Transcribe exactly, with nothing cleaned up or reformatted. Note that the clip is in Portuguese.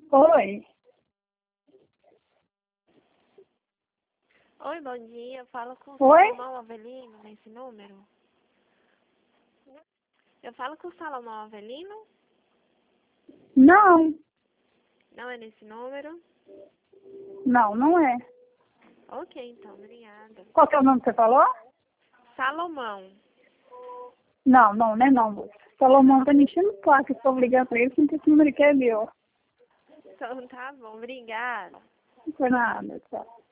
Oi. Oi, bom dia. Falo com o Oi? Salomão Avelino nesse número. Eu falo com o Salomão Avelino? Não, Não é nesse número? não, não é. Ok, então, obrigada. Qual que é o nome que você falou? Salomão. Não, não, não é não, moça. Salomão tá me enchendo o saco, estou ligando pra ele, sem que esse número aqui é meu. Então tá bom, obrigada. Não foi nada, tchau.